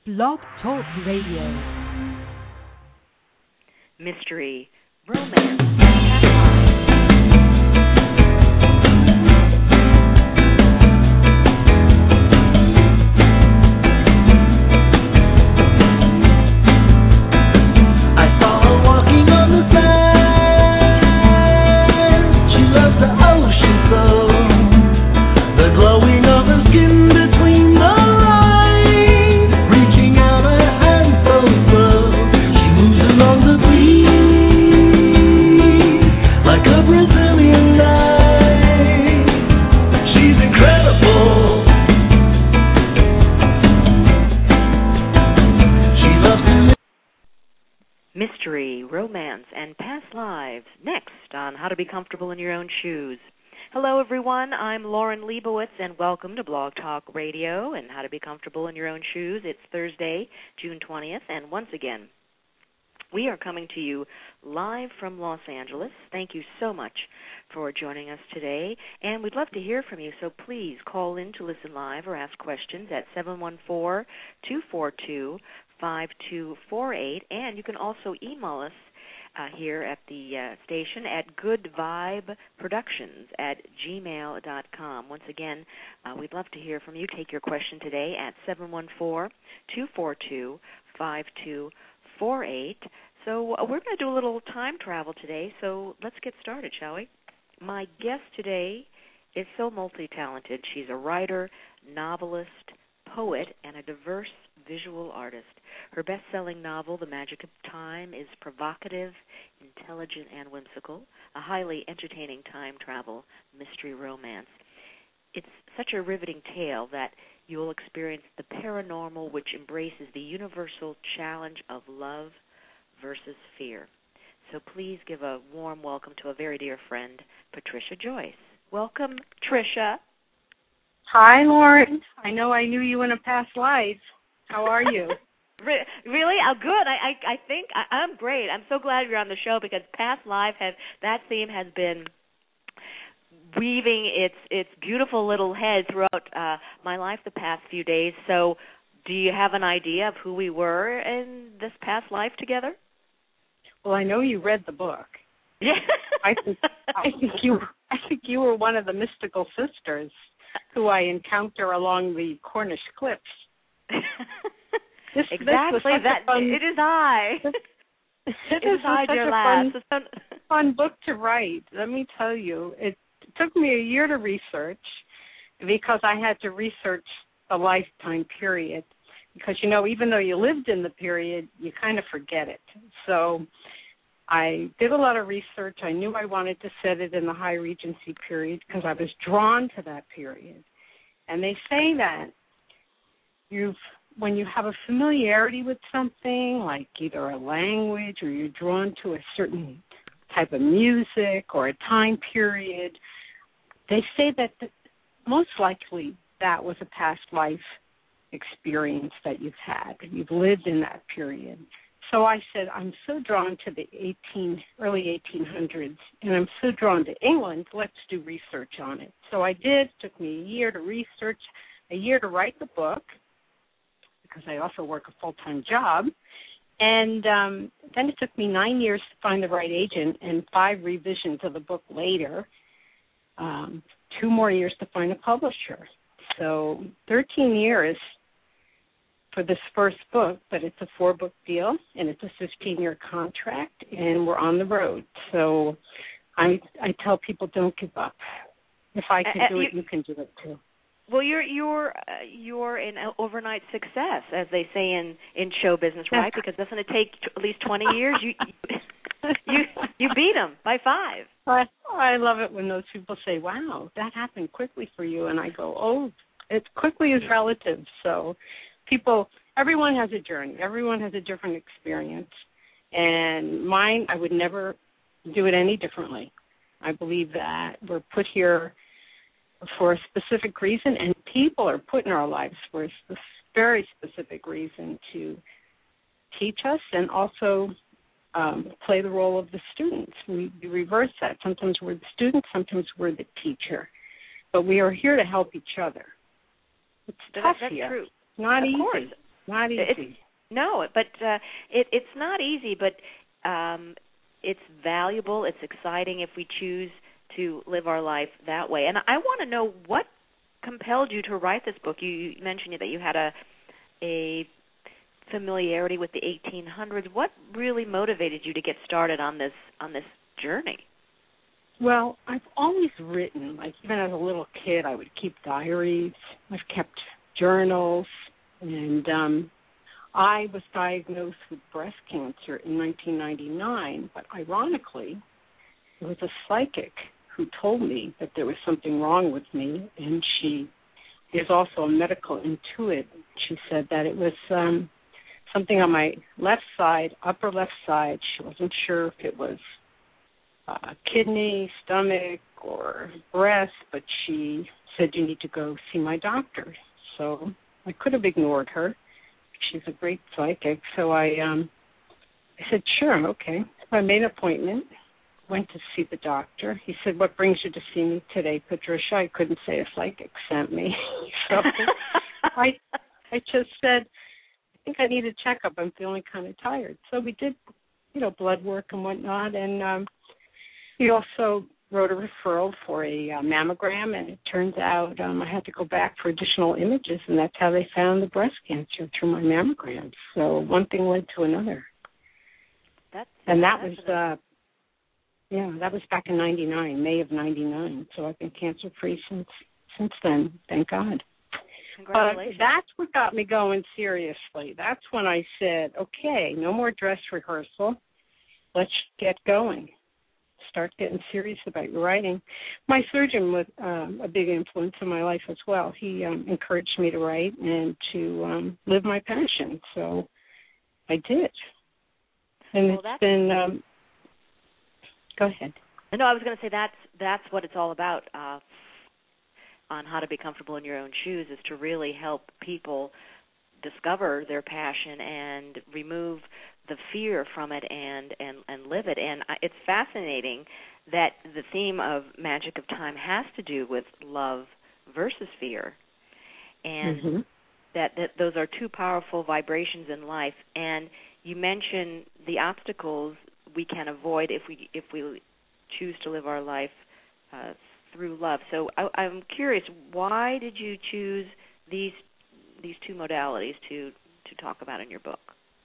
Blog Talk Radio. Mystery, romance, and past lives, next on How to Be Comfortable in Your Own Shoes. Hello, everyone. I'm Lauren Leibowitz, and welcome to Blog Talk Radio and How to Be Comfortable in Your Own Shoes. It's Thursday, June 20th, and once again, we are coming to you live from Los Angeles. Thank you so much for joining us today, and we'd love to hear from you, so please call in to listen live or ask questions at 714-242-5248, and you can also email us here at the station at goodvibeproductions@gmail.com. Once again, we'd love to hear from you. Take your question today at 714-242-5248. So we're going to do a little time travel today, so let's get started, shall we? My guest today is so multi-talented. She's a writer, novelist, poet, and a diverse visual artist. Her best-selling novel, The Magic of Time, is provocative, intelligent, and whimsical, a highly entertaining time travel mystery romance. It's such a riveting tale that you'll experience the paranormal, which embraces the universal challenge of love versus fear. So please give a warm welcome to a very dear friend, Patricia Joyce. Welcome, Tricia. Hi, Lauren. I know I knew you in a past life. How are you? Really? Oh, good. I think I'm great. I'm so glad you're on the show because past life that theme has been weaving its beautiful little head throughout my life the past few days. So, do you have an idea of who we were in this past life together? Well, I know you read the book. Yeah. I think you were one of the mystical sisters who I encounter along the Cornish cliffs. Exactly. It is I. It is such a fun book to write. Let me tell you, it took me a year to research because I had to research the lifetime period. Because, you know, even though you lived in the period, you kind of forget it. So I did a lot of research. I knew I wanted to set it in the High Regency period because I was drawn to that period. And they say that when you have a familiarity with something, like either a language or you're drawn to a certain type of music or a time period, they say that most likely that was a past life experience that you've had. You've lived in that period. So I said, I'm so drawn to the early 1800s, and I'm so drawn to England, let's do research on it. So I did. It took me a year to research, a year to write the book, because I also work a full-time job. And then it took me 9 years to find the right agent and 5 revisions of the book later, 2 more years to find a publisher. So 13 years for this first book, but it's a 4-book deal, and it's a 15-year contract, and we're on the road. So I tell people don't give up. If I can do it, you can do it too. Well, you're an overnight success, as they say in show business, right? Because doesn't it take at least 20 years? You beat them by 5. I love it when those people say, "Wow, that happened quickly for you," and I go, "Oh, it quickly is relative." So, everyone has a journey. Everyone has a different experience, and mine, I would never do it any differently. I believe that we're put here for a specific reason, and people are put in our lives for a very specific reason to teach us and also play the role of the students. We reverse that. Sometimes we're the student, sometimes we're the teacher. But we are here to help each other. It's tough That's here. true. Not of easy. Course. Not easy. No, but it's not easy, but it's valuable. It's exciting if we choose to live our life that way. And I want to know what compelled you to write this book. You mentioned that you had a familiarity with the 1800s. What really motivated you to get started on this journey? Well, I've always written. Like, even as a little kid, I would keep diaries. I've kept journals. And I was diagnosed with breast cancer in 1999. But ironically, it was a psychic who told me that there was something wrong with me. And she is also a medical intuit. She said that it was something on my left side, upper left side. She wasn't sure if it was kidney, stomach, or breast, but she said, you need to go see my doctor. So I could have ignored her. She's a great psychic. So I said, sure, okay. So I made an appointment, went to see the doctor. He said, what brings you to see me today, Patricia? I couldn't say a psychic sent me. So I just said, I think I need a checkup. I'm feeling kind of tired. So we did, blood work and whatnot, and he also wrote a referral for a mammogram, and it turns out I had to go back for additional images, and that's how they found the breast cancer, through my mammogram. So one thing led to another. That was back in 99, May of 99. So I've been cancer-free since then, thank God. Congratulations. That's what got me going seriously. That's when I said, okay, no more dress rehearsal. Let's get going. Start getting serious about your writing. My surgeon was a big influence in my life as well. He encouraged me to write and to live my passion. So I did. And it's been... go ahead. No, I was going to say that's what it's all about on How to Be Comfortable in Your Own Shoes, is to really help people discover their passion and remove the fear from it and live it. And it's fascinating that the theme of Magic of Time has to do with love versus fear, and that those are two powerful vibrations in life. And you mentioned the obstacles we can avoid if we choose to live our life through love. So I'm curious, why did you choose these two modalities to talk about in your book?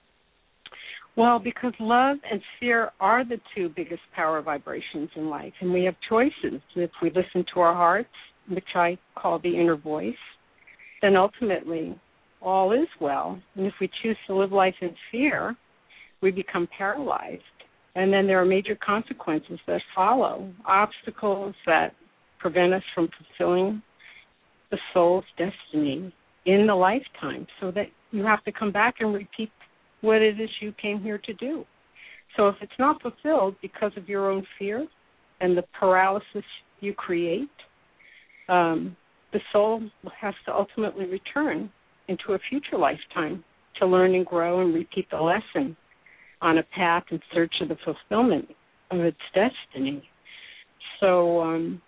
Well, because love and fear are the two biggest power vibrations in life, and we have choices. If we listen to our hearts, which I call the inner voice, then ultimately all is well. And if we choose to live life in fear, we become paralyzed. And then there are major consequences that follow, obstacles that prevent us from fulfilling the soul's destiny in the lifetime, so that you have to come back and repeat what it is you came here to do. So if it's not fulfilled because of your own fear and the paralysis you create, the soul has to ultimately return into a future lifetime to learn and grow and repeat the lesson on a path in search of the fulfillment of its destiny. So,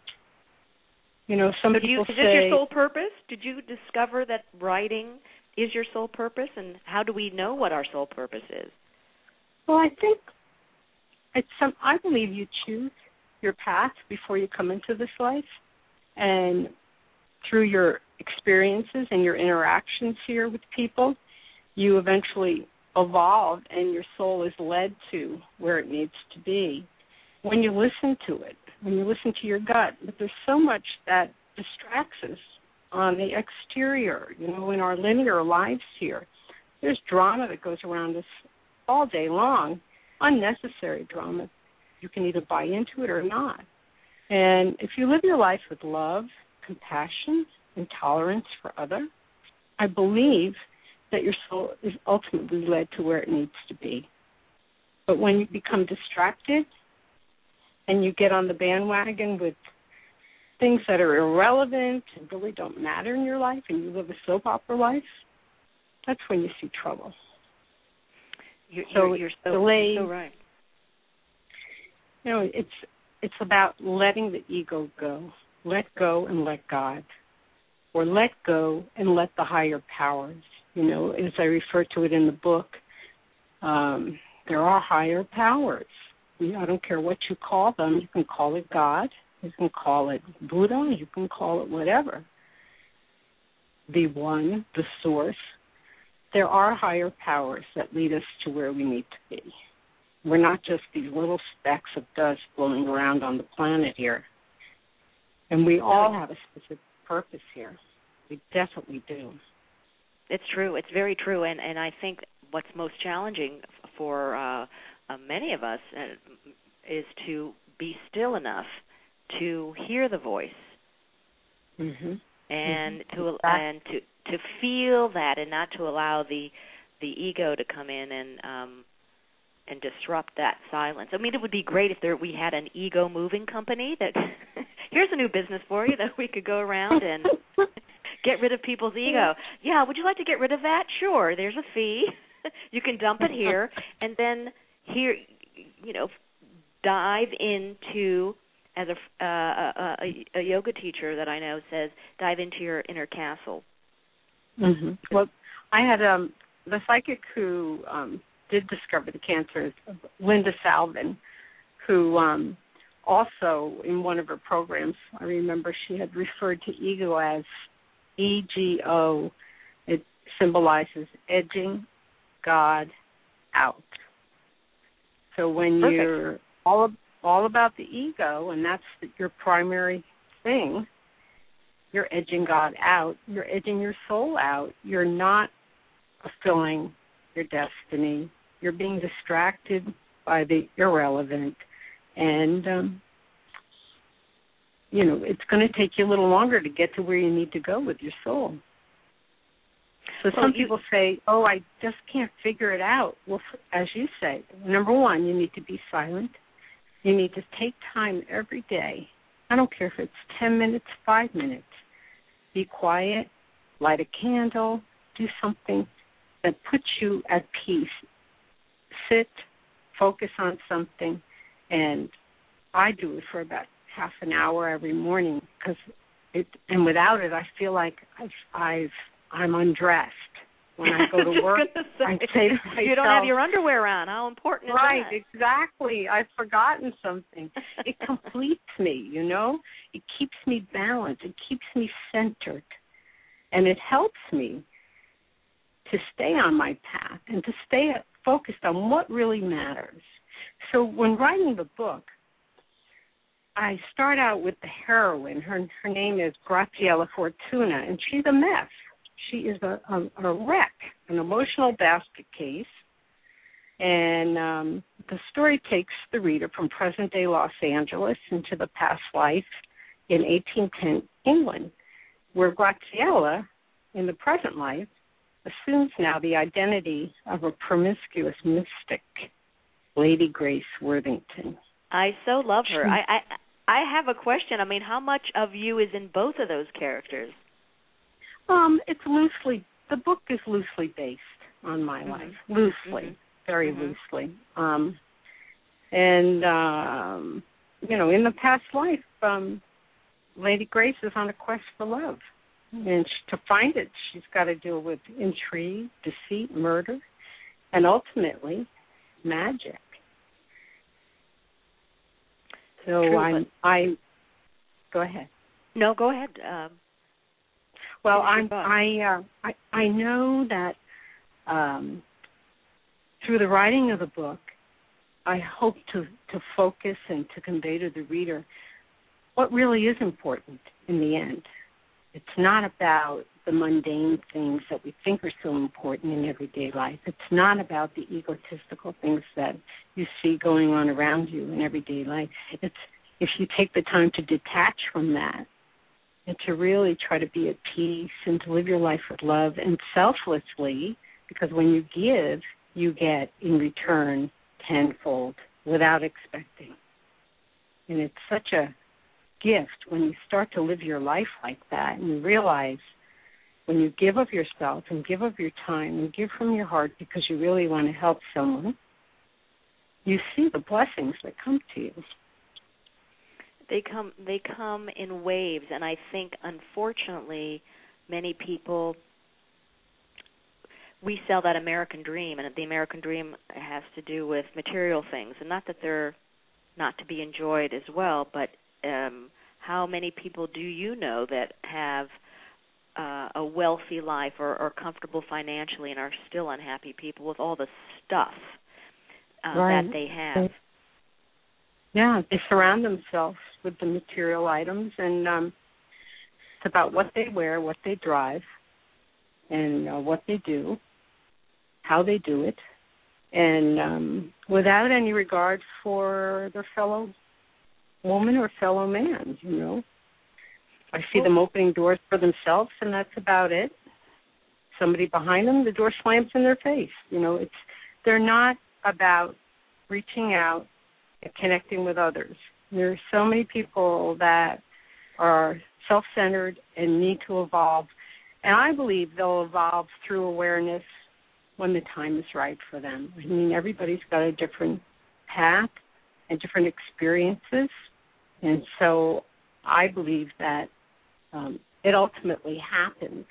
some people say... Is this your soul purpose? Did you discover that writing is your soul purpose, and how do we know what our soul purpose is? Well, I think I believe you choose your path before you come into this life, and through your experiences and your interactions here with people, you eventually evolve and your soul is led to where it needs to be when you listen to it, when you listen to your gut. But there's so much that distracts us on the exterior, in our linear lives here. There's drama that goes around us all day long, unnecessary drama. You can either buy into it or not. And if you live your life with love, compassion, and tolerance for others, I believe that your soul is ultimately led to where it needs to be. But when you become distracted and you get on the bandwagon with things that are irrelevant and really don't matter in your life, and you live a soap opera life, that's when you see trouble. You're so right. It's about letting the ego go. Let go and let God. Or let go and let the higher powers. As I refer to it in the book, there are higher powers. I don't care what you call them. You can call it God. You can call it Buddha. You can call it whatever. The one, the source. There are higher powers that lead us to where we need to be. We're not just these little specks of dust floating around on the planet here. And we all have a specific purpose here. We definitely do. It's true. It's very true. And I think what's most challenging for many of us is to be still enough to hear the voice, and to feel that, and not to allow the ego to come in and disrupt that silence. I mean, it would be great if we had an ego moving company that here's a new business for you that we could go around and get rid of people's ego. Yeah, would you like to get rid of that? Sure. There's a fee. You can dump it here, and then here, dive into, as a yoga teacher that I know says, dive into your inner castle. Well, I had the psychic who did discover the cancer is Linda Salvin, who also in one of her programs, I remember she had referred to ego as EGO. It symbolizes edging God out. So when you're all about the ego, and that's your primary thing, you're edging God out. You're edging your soul out. You're not fulfilling your destiny. You're being distracted by the irrelevant. And, it's going to take you a little longer to get to where you need to go with your soul. So some people say, I just can't figure it out. Well, as you say, number one, you need to be silent. You need to take time every day. I don't care if it's 10 minutes, 5 minutes. Be quiet, light a candle, do something that puts you at peace. Sit, focus on something, and I do it for about half an hour every morning and without it, I feel like I'm undressed. When I go to work, I say to myself, you don't have your underwear on. How important is that? Right, exactly. I've forgotten something. It completes me, It keeps me balanced. It keeps me centered. And it helps me to stay on my path and to stay focused on what really matters. So when writing the book, I start out with the heroine. Her name is Graziella Fortuna, and she's a mess. She is a wreck, an emotional basket case. And the story takes the reader from present-day Los Angeles into the past life in 1810 England, where Graziella, in the present life, assumes now the identity of a promiscuous mystic, Lady Grace Worthington. I so love her. I have a question. I mean, how much of you is in both of those characters? The book is loosely based on my life. Loosely, very loosely. In the past life, Lady Grace is on a quest for love. And to find it, she's got to deal with intrigue, deceit, murder, and ultimately, magic. So go ahead. No, go ahead. Well, I know that through the writing of the book, I hope to focus and to convey to the reader what really is important in the end. It's not about the mundane things that we think are so important in everyday life. It's not about the egotistical things that you see going on around you in everyday life. It's if you take the time to detach from that and to really try to be at peace and to live your life with love and selflessly, because when you give, you get in return tenfold without expecting. And it's such a gift when you start to live your life like that and you realize when you give of yourself and give of your time and give from your heart because you really want to help someone, you see the blessings that come to you. They come in waves, and I think, unfortunately, many people we sell that American dream, and the American dream has to do with material things, and not that they're not to be enjoyed as well, but how many people do you know that have a wealthy life or comfortable financially and are still unhappy people with all the stuff that they have? Yeah, they surround themselves with the material items, and it's about what they wear, what they drive, and what they do, how they do it, and without any regard for their fellow woman or fellow man, you know. I see them opening doors for themselves, and that's about it. Somebody behind them, the door slams in their face. You know, they're not about reaching out and connecting with others. There are so many people that are self-centered and need to evolve, and I believe they'll evolve through awareness when the time is right for them. I mean, everybody's got a different path and different experiences, and so I believe that it ultimately happens.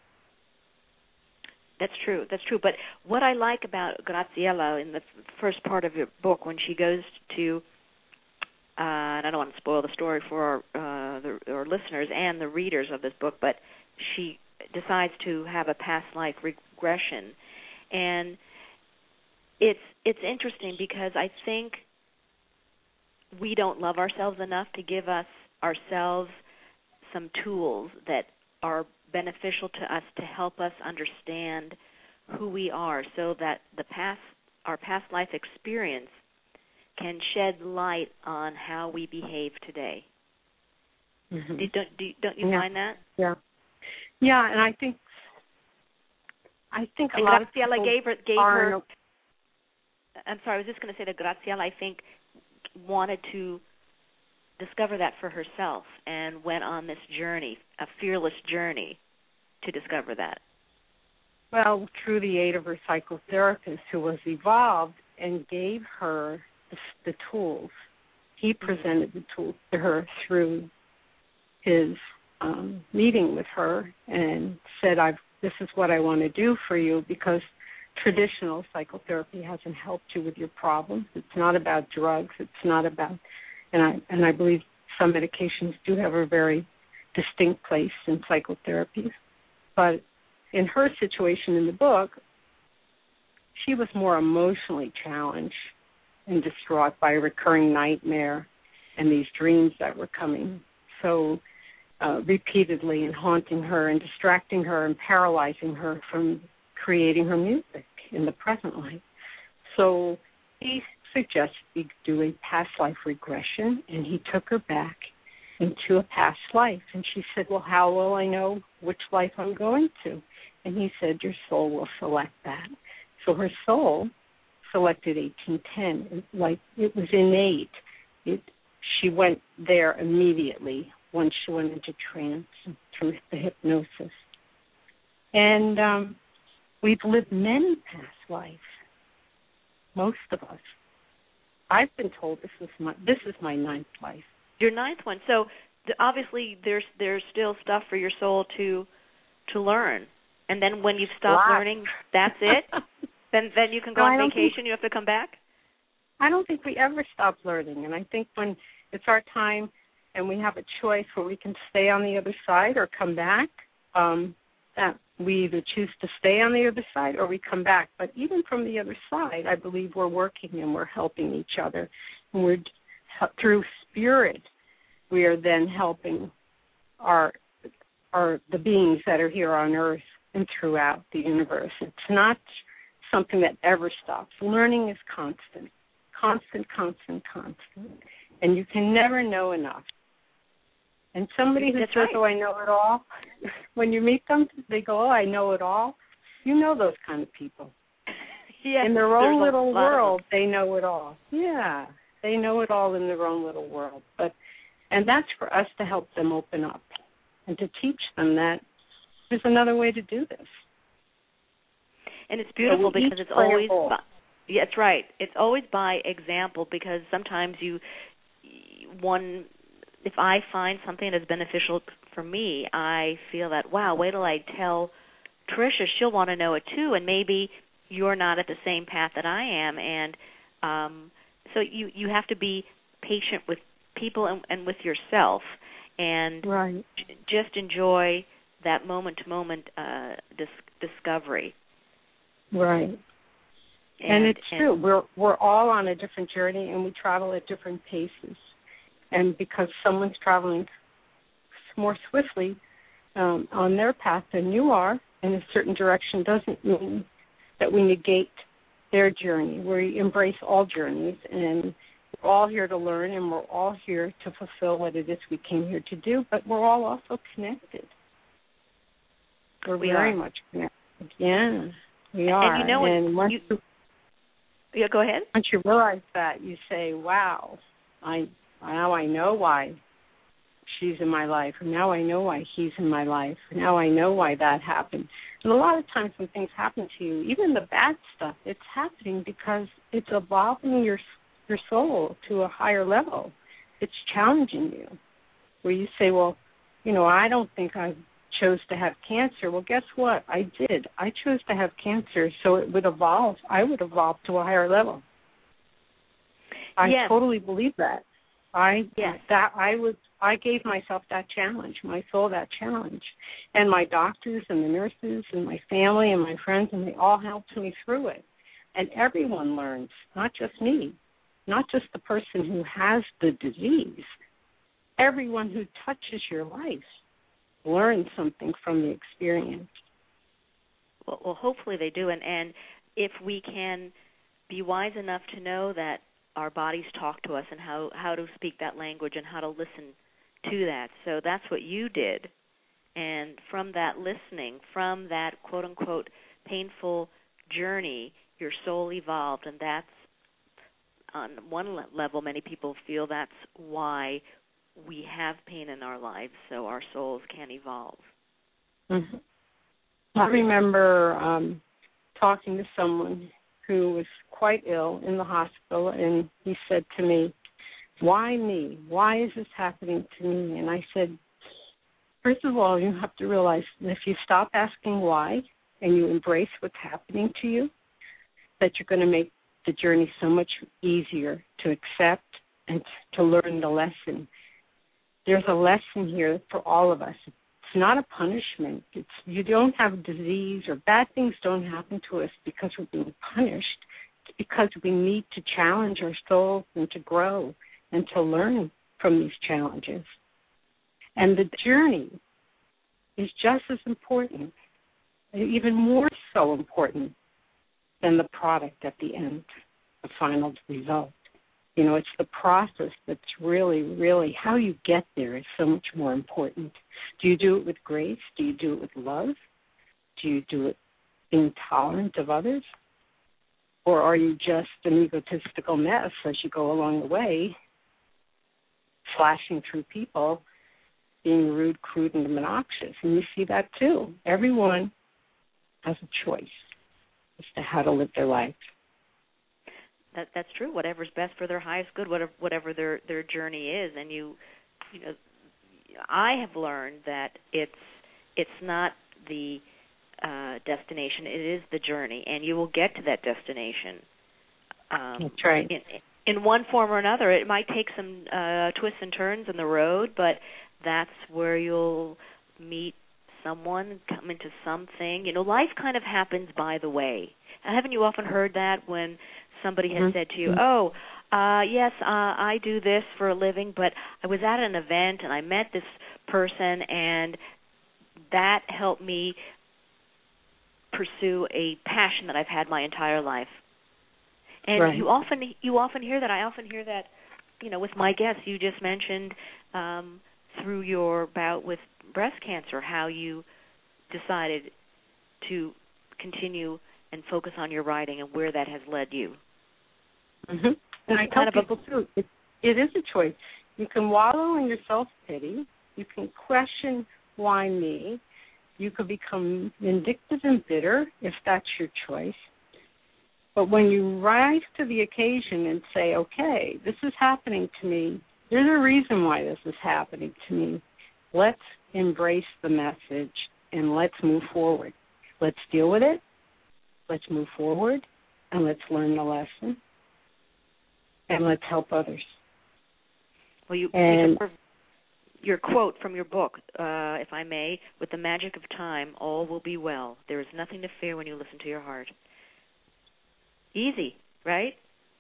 That's true. But what I like about Graziella in the first part of your book, when she goes to, and I don't want to spoil the story for our listeners and the readers of this book, but she decides to have a past life regression, and it's interesting because I think we don't love ourselves enough to give ourselves some tools that are beneficial to us to help us understand who we are, so that our past life experience can shed light on how we behave today. Mm-hmm. Don't you find that? Yeah, and I think a lot of people gave her. I'm sorry, I was just going to say that Graziella, I think, wanted to discover that for herself and went on this journey, a fearless journey, to discover that. Well, through the aid of her psychotherapist, who was evolved and gave her the tools. He presented the tools to her through his meeting with her and said, this is what I want to do for you, because traditional psychotherapy hasn't helped you with your problems. It's not about drugs. It's not about, and I believe some medications do have a very distinct place in psychotherapy. But in her situation in the book, she was more emotionally challenged and distraught by a recurring nightmare and these dreams that were coming so repeatedly and haunting her and distracting her and paralyzing her from creating her music in the present life. So he suggested we do a past life regression, and he took her back into a past life. And she said, well, how will I know which life I'm going to? And he said, your soul will select that. So her soul selected 1810. Like it was innate. She went there immediately once she went into trance through the hypnosis. And we've lived many past lives, most of us. I've been told this is my ninth life. Your ninth one. So obviously there's still stuff for your soul to learn. And then when you've stopped learning, that's it? Then you can go on vacation, you have to come back? I don't think we ever stop learning. And I think when it's our time and we have a choice where we can stay on the other side or come back, that we either choose to stay on the other side or we come back. But even from the other side, I believe we're working and we're helping each other. And we're through spirit, we are then helping the beings that are here on Earth and throughout the universe. It's not something that ever stops. Learning is constant. And you can never know enough. And somebody who says, oh, I know it all, when you meet them, they go, oh, I know it all. You know those kind of people. Yes, in their own little world, they know it all. Yeah, they know it all in their own little world. And that's for us to help them open up and to teach them that there's another way to do this. And it's beautiful because it's always yeah, that's right. It's always by example, because sometimes if I find something that's beneficial for me, I feel that, wow, wait till I tell Tricia, she'll want to know it too, and maybe you're not at the same path that I am, and so you have to be patient with people and with yourself, and right. just enjoy that moment-to-moment discovery. Right. And it's true. We're all on a different journey, and we travel at different paces. And because someone's traveling more swiftly on their path than you are in a certain direction doesn't mean that we negate their journey. We embrace all journeys, and we're all here to learn, and we're all here to fulfill what it is we came here to do, but we're all also connected. We're very much connected. Yeah, we are. And you know, and once yeah, go ahead. Once you realize that, you say, wow, now I know why she's in my life, and now I know why he's in my life, and now I know why that happened. And a lot of times when things happen to you, even the bad stuff, it's happening because it's evolving your soul to a higher level. It's challenging you, where you say, well, I don't think I chose to have cancer. Well, guess what? I did. I chose to have cancer, so it would evolve. I would evolve to a higher level. I totally believe that. I gave myself that challenge, my soul that challenge. And my doctors and the nurses and my family and my friends, and they all helped me through it. And everyone learns, not just me, not just the person who has the disease. Everyone who touches your life learns something from the experience. Well, hopefully they do. And if we can be wise enough to know that our bodies talk to us and how to speak that language and how to listen to that. So that's what you did. And from that listening, from that quote-unquote painful journey, your soul evolved. And that's, on one level, many people feel that's why we have pain in our lives, so our souls can evolve. Mm-hmm. I remember talking to someone who was quite ill in the hospital, and he said to me, why me? Why is this happening to me? And I said, first of all, you have to realize that if you stop asking why and you embrace what's happening to you, that you're going to make the journey so much easier to accept and to learn the lesson. There's a lesson here for all of us. It's not a punishment. You don't have disease or bad things don't happen to us because we're being punished. It's because we need to challenge our souls and to grow and to learn from these challenges. And the journey is just as important, even more so important than the product at the end, the final result. It's the process that's really, really, how you get there is so much more important. Do you do it with grace? Do you do it with love? Do you do it being tolerant of others? Or are you just an egotistical mess as you go along the way, slashing through people, being rude, crude, and obnoxious? And you see that too. Everyone has a choice as to how to live their life. That's true. Whatever's best for their highest good, whatever their journey is, and I have learned that it's not the destination; it is the journey, and you will get to that destination. That's right. In one form or another, it might take some twists and turns in the road, but that's where you'll meet someone, come into something. Life kind of happens by the way. Haven't you often heard that when somebody has said to you, yes, I do this for a living, but I was at an event and I met this person and that helped me pursue a passion that I've had my entire life. And right. you often hear that. I often hear that, with my guests. You just mentioned through your bout with breast cancer how you decided to continue and focus on your writing and where that has led you. Mm-hmm. And I tell people, too, it is a choice. You can wallow in your self-pity. You can question, why me? You could become vindictive and bitter if that's your choice. But when you rise to the occasion and say, okay, this is happening to me, there's a reason why this is happening to me. Let's embrace the message and let's move forward. let's deal with it, let's move forward, and let's learn the lesson, and let's help others. Well, your quote from your book, if I may, with the magic of time, all will be well. There is nothing to fear when you listen to your heart. Easy, right?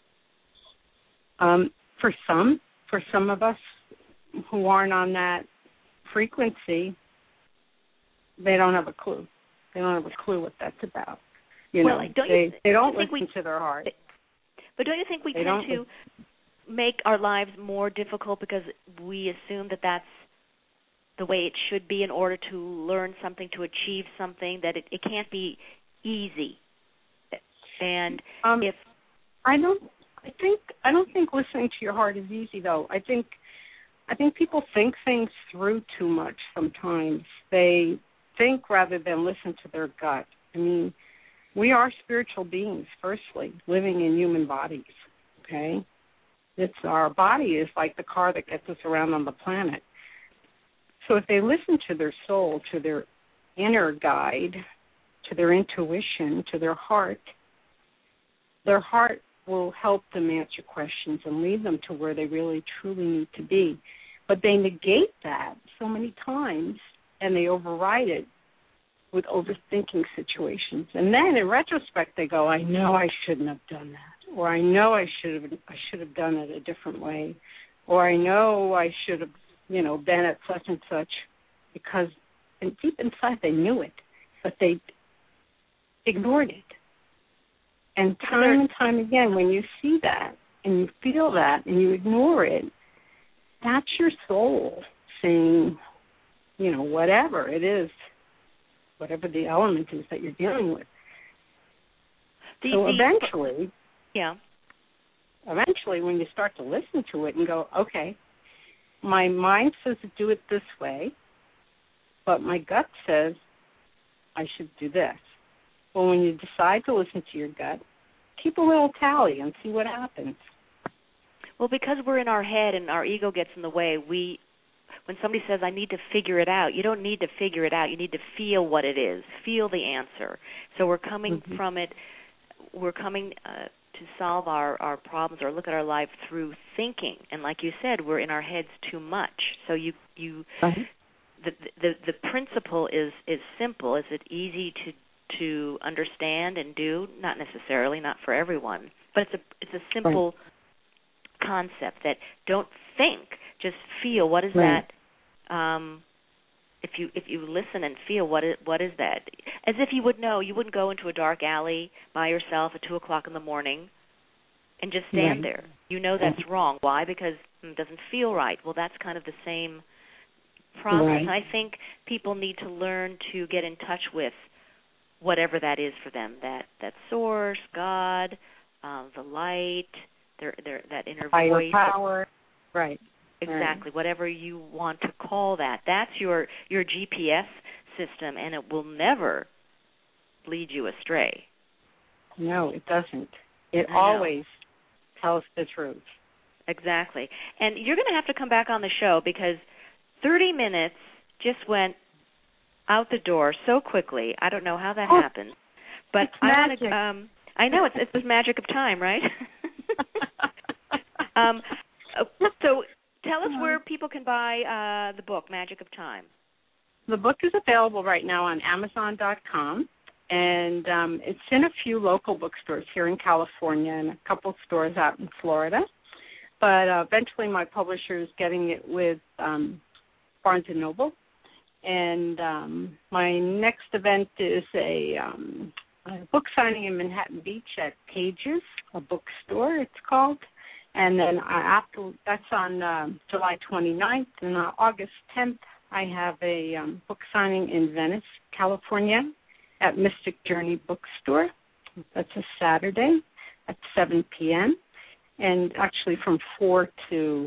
For some of us who aren't on that frequency, they don't have a clue. They don't have a clue what that's about. They don't listen to their heart. But don't you think we tend to make our lives more difficult because we assume that that's the way it should be in order to learn something, to achieve something, that it can't be easy? And if I don't think listening to your heart is easy, though. I think people think things through too much sometimes. They think rather than listen to their gut. I mean, we are spiritual beings, firstly, living in human bodies, okay? Our body is like the car that gets us around on the planet. So if they listen to their soul, to their inner guide, to their intuition, to their heart will help them answer questions and lead them to where they really, truly need to be. But they negate that so many times, and they override it with overthinking situations. And then in retrospect, they go, I know I shouldn't have done that, or I know I should have done it a different way, or I know I should have, been at such and such, because deep inside they knew it, but they ignored it. And time again, when you see that and you feel that and you ignore it, that's your soul saying, whatever it is, whatever the element is that you're dealing with. Eventually, when you start to listen to it and go, okay, my mind says to do it this way, but my gut says I should do this. Well, when you decide to listen to your gut, keep a little tally and see what happens. Well, because we're in our head and our ego gets in the way, when somebody says, I need to figure it out, you don't need to figure it out. You need to feel what it is, feel the answer. So we're coming from it, we're coming to solve our problems or look at our life through thinking. And like you said, we're in our heads too much. So the principle is simple. Is it easy to understand and do? Not necessarily, not for everyone. But it's a simple concept that don't think, just feel. What is that? If you listen and feel, what is that? As if you would know. You wouldn't go into a dark alley by yourself at 2:00 in the morning and just stand there. You know that's wrong. Why? Because it doesn't feel right. Well, that's kind of the same process. I think people need to learn to get in touch with whatever that is for them, that source, God, the light, that inner voice. Higher power. Right. Exactly. Whatever you want to call that. That's your GPS system, and it will never lead you astray. No, it doesn't. It always tells the truth. Exactly. And you're going to have to come back on the show because 30 minutes just went out the door so quickly. I don't know how that happened. But I know it's the magic of time, right? So tell us where people can buy the book, Magic of Time. The book is available right now on Amazon.com, and it's in a few local bookstores here in California and a couple stores out in Florida. But eventually my publisher is getting it with Barnes & Noble. And my next event is a book signing in Manhattan Beach at Pages, a bookstore it's called. And then that's on July 29th. And on August 10th, I have a book signing in Venice, California at Mystic Journey Bookstore. That's a Saturday at 7 p.m. and actually from 4 to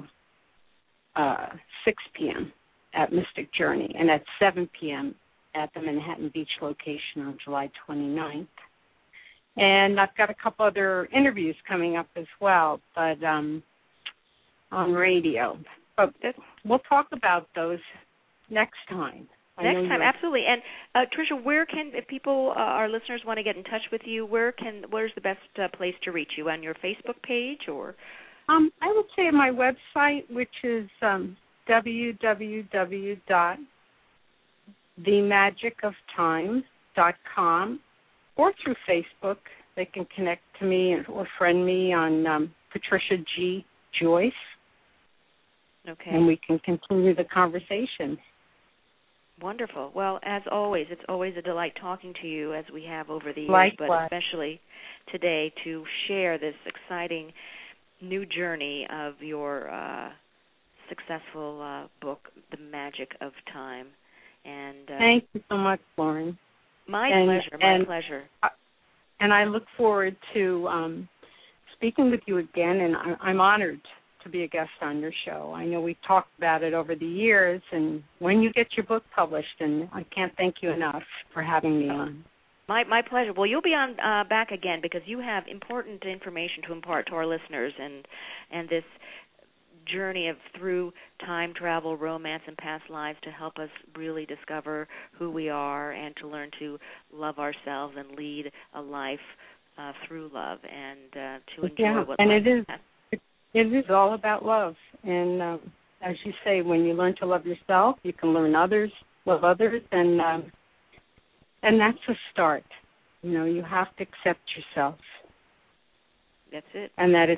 6 p.m. at Mystic Journey, and at 7 p.m. at the Manhattan Beach location on July 29th. And I've got a couple other interviews coming up as well, but on radio. But we'll talk about those next time. Next time, absolutely. And Tricia, where can, if people, our listeners, want to get in touch with you, where's the best place to reach you? On your Facebook page, or? I would say my website, which is www.themagicofTime.com, or through Facebook. They can connect to me or friend me on Patricia G. Joyce. Okay. And we can continue the conversation. Wonderful. Well, as always, it's always a delight talking to you, as we have over the years, Likewise. but especially today, to share this exciting new journey of your successful book, The Magic of Time. And thank you so much, Lauren. My pleasure. And I look forward to speaking with you again, and I'm honored to be a guest on your show. I know we've talked about it over the years, and when you get your book published, and I can't thank you enough for having me on. My pleasure. Well, you'll be on back again, because you have important information to impart to our listeners, and this journey through time travel, romance, and past lives to help us really discover who we are and to learn to love ourselves and lead a life through love, and to enjoy what life has. It is all about love. And as you say, when you learn to love yourself, you can love others, and that's a start. You have to accept yourself. That's it. And that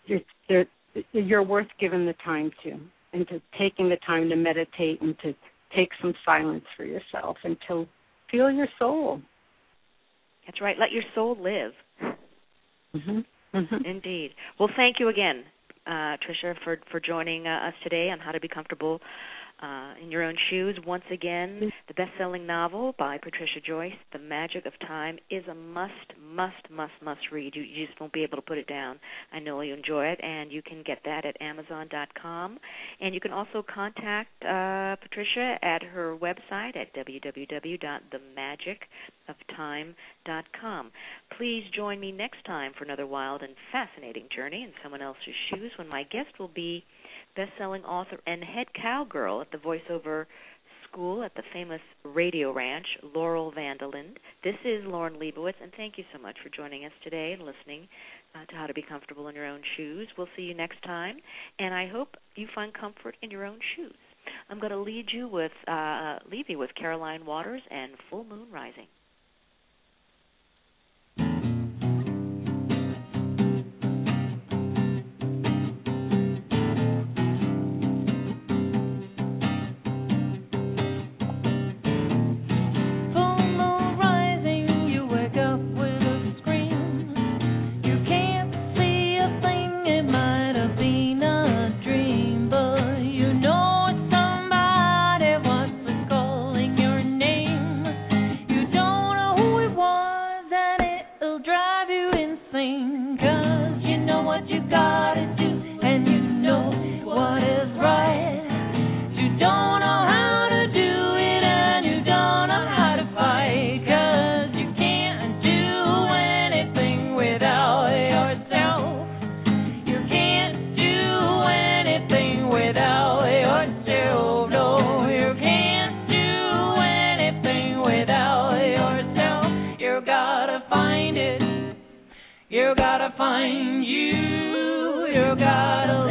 you're worth giving the time to, and to taking the time to meditate and to take some silence for yourself and to feel your soul. That's right. Let your soul live. Mm-hmm. Mm-hmm. Indeed. Well, thank you again, Tricia, for joining us today on How to Be Comfortable in Your Own Shoes. Once again, the best-selling novel by Patricia Joyce, The Magic of Time, is a must read. You just won't be able to put it down. I know you enjoy it, and you can get that at Amazon.com. And you can also contact Patricia at her website at www.themagicoftime.com. Please join me next time for another wild and fascinating journey in someone else's shoes, when my guest will be best-selling author and head cowgirl at the voiceover school at the famous Radio Ranch, Laurel Vanderland. This is Lauren Leibowitz, and thank you so much for joining us today and listening to How to Be Comfortable in Your Own Shoes. We'll see you next time, and I hope you find comfort in your own shoes. I'm going to leave you with Caroline Waters and Full Moon Rising. You gotta find you gotta